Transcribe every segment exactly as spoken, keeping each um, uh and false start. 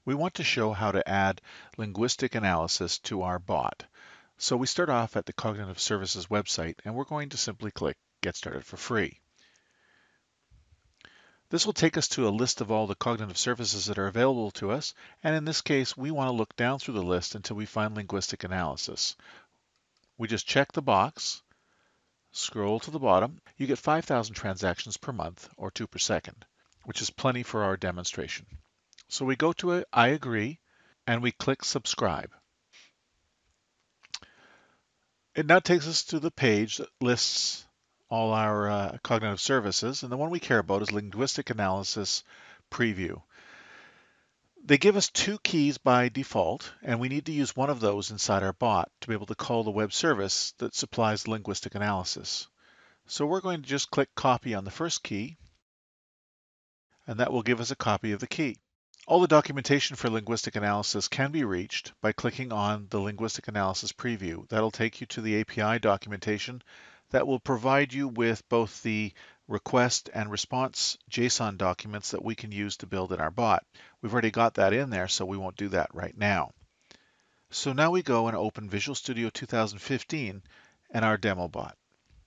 We want to show how to add linguistic analysis to our bot. So we start off at the Cognitive Services website, and we're going to simply click Get Started for Free. This will take us to a list of all the cognitive services that are available to us, and in this case, we want to look down through the list until we find linguistic analysis. We just check the box, scroll to the bottom. You get five thousand transactions per month, or two per second, which is plenty for our demonstration. So we go to a I agree, and we click Subscribe. It now takes us to the page that lists all our uh, cognitive services, and the one we care about is Linguistic Analysis Preview. They give us two keys by default, and we need to use one of those inside our bot to be able to call the web service that supplies linguistic analysis. So we're going to just click Copy on the first key, and that will give us a copy of the key. All the documentation for linguistic analysis can be reached by clicking on the Linguistic Analysis Preview. That'll take you to the A P I documentation that will provide you with both the request and response JSON documents that we can use to build in our bot. We've already got that in there, so we won't do that right now. So now we go and open Visual Studio two thousand fifteen and our demo bot.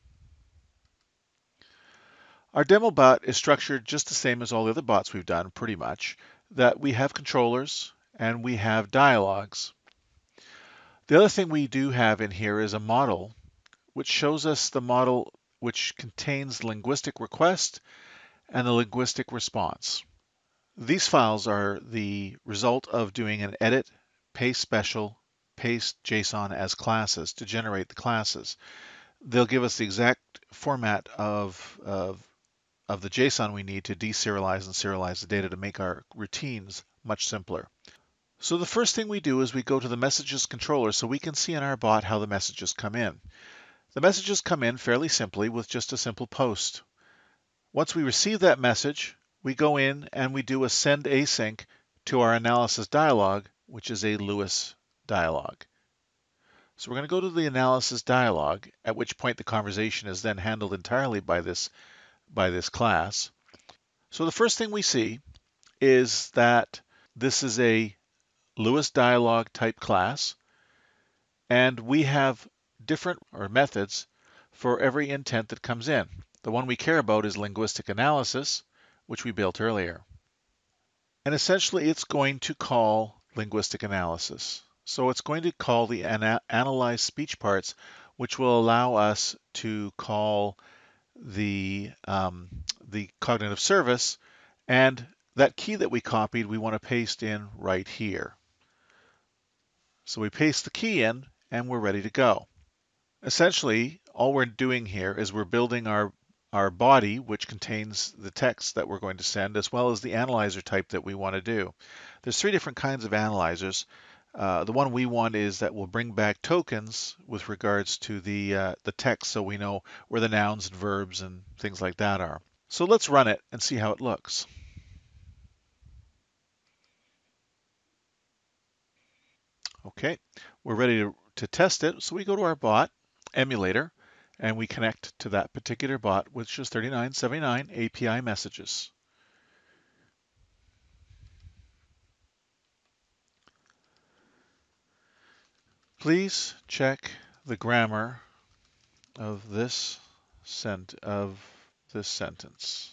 Our demo bot is structured just the same as all the other bots we've done, pretty much, that we have controllers and we have dialogues. The other thing we do have in here is a model, which shows us the model which contains linguistic request and the linguistic response. These files are the result of doing an edit, paste special, paste JSON as classes to generate the classes. They'll give us the exact format of, of of the JSON we need to deserialize and serialize the data to make our routines much simpler. So the first thing we do is we go to the messages controller so we can see in our bot how the messages come in. The messages come in fairly simply with just a simple post. Once we receive that message, we go in and we do a send async to our analysis dialog, which is a LUIS dialog. So we're going to go to the analysis dialog, at which point the conversation is then handled entirely by this by this class. So the first thing we see is that this is a LUIS dialog type class, and we have different or methods for every intent that comes in. The one we care about is linguistic analysis, which we built earlier. And essentially it's going to call linguistic analysis. So it's going to call the ana analyze speech parts, which will allow us to call the, um, the cognitive service, and that key that we copied, we want to paste in right here. So we paste the key in and we're ready to go. Essentially, all we're doing here is we're building our, our body, which contains the text that we're going to send, as well as the analyzer type that we want to do. There's three different kinds of analyzers. Uh, the one we want is that will bring back tokens with regards to the, uh, the text, so we know where the nouns and verbs and things like that are. So let's run it and see how it looks. Okay, we're ready to, to test it. So we go to our bot emulator and we connect to that particular bot, which is thirty-nine seventy-nine A P I messages. Please check the grammar of this sent of this sentence.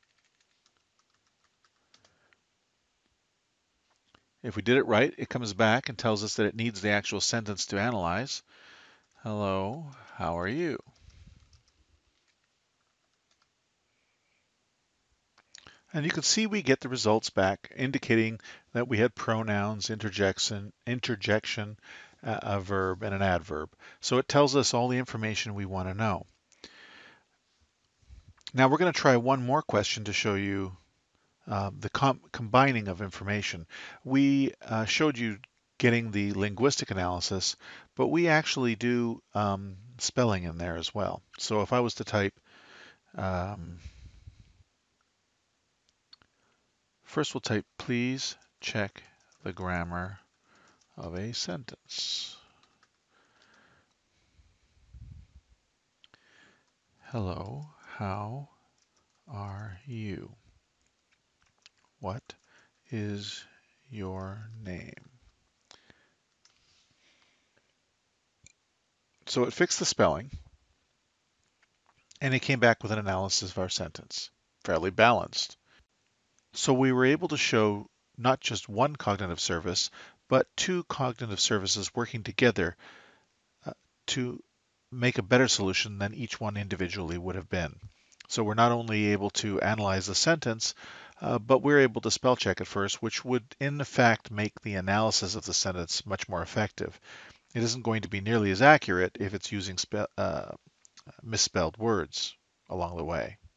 If we did it right, it comes back and tells us that it needs the actual sentence to analyze. Hello, how are you? And you can see we get the results back indicating that we had pronouns, interjection, interjection, a verb, and an adverb. So it tells us all the information we want to know. Now we're going to try one more question to show you uh, the com combining of information. We uh, showed you getting the linguistic analysis, but we actually do um, spelling in there as well. So if I was to type, um, first we'll type, please check the grammar of a sentence. Hello, how are you? What is your name. So it fixed the spelling, and it came back with an analysis of our sentence, fairly balanced. So we were able to show not just one cognitive service, but two cognitive services working together uh, to make a better solution than each one individually would have been. So we're not only able to analyze the sentence, uh, but we're able to spell check it first, which would in fact make the analysis of the sentence much more effective. It isn't going to be nearly as accurate if it's using spe- uh, misspelled words along the way.